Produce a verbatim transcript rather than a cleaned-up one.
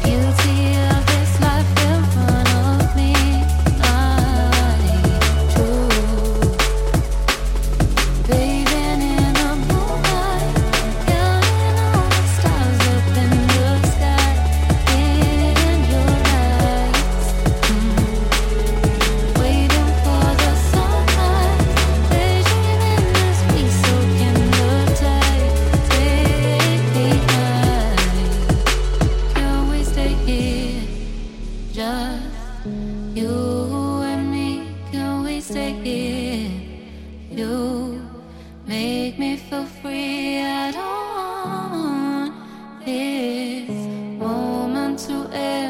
Guilty of this life in front of me. I true. Bathing in the moonlight, counting all the stars up in the sky. In your eyes, mm. Waiting for the sunrise, daydreaming as we soak in the tide. Take high. Can we stay here? Just